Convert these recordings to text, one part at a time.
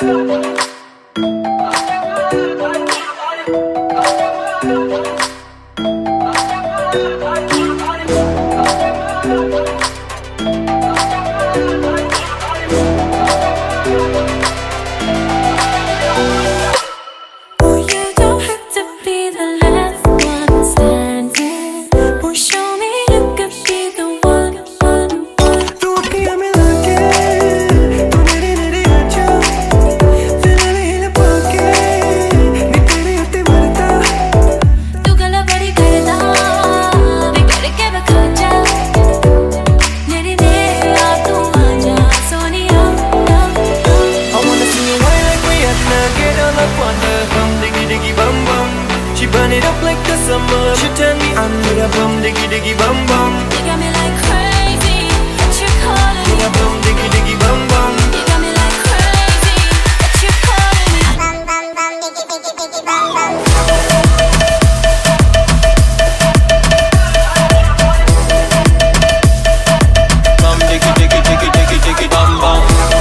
Burn it up like the summer. She turn me on with a bum diggy diggy bum bum. You got me like crazy, but you're calling me. With a bum diggy diggy bum bum. You got me like crazy, but you're calling me. Bum bum bum diggy diggy diggy bum bum. Bum diggy diggy diggy diggy diggy bum bum.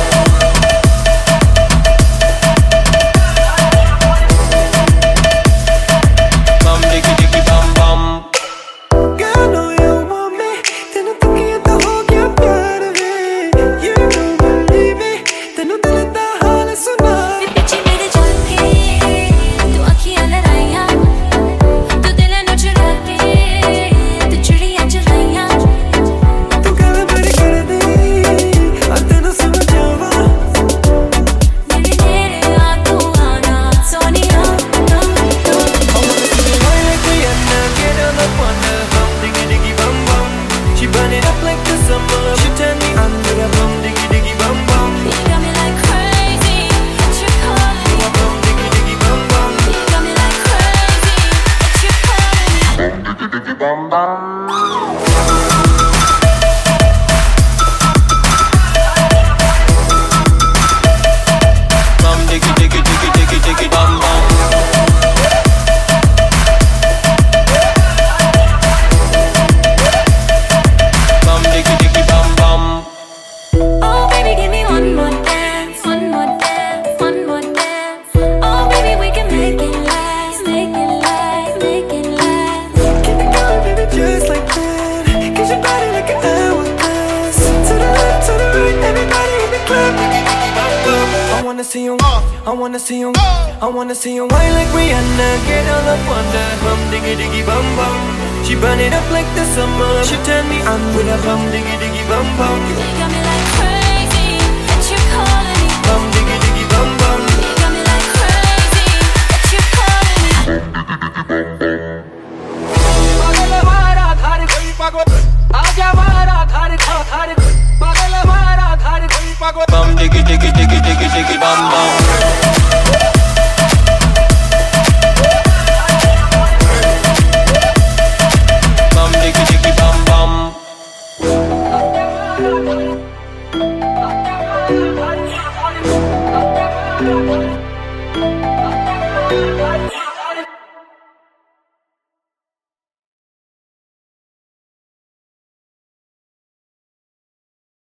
Bum bum. Bum diggy diggy diggy diggy diggy bum bum. Bum diggy diggy bum bum. Oh baby, give me one more dance, one more dance, one more dance. Oh baby, we can make it last, make it last, make it last. Keep it going, baby, just like that. Get your body like an hourglass. To the left, to the right, everybody in the club. I wanna see you walk, I wanna see you, I wanna see you whine like Rihanna. Get all up on the bum diggy diggy bum bum. She burn it up like the summer. She turn me on with a bum diggy diggy bum bum. You got me like crazy, but you're calling me. Bum diggy diggy bum bum. You got me like crazy, but you're calling me. पागल हमारा घर कोई पागल आजा हमारा घर घर पागल हमारा घर कोई पागल Bum diggy diggy diggy diggy diggy bum bum. Bum diggy diggy bum bum.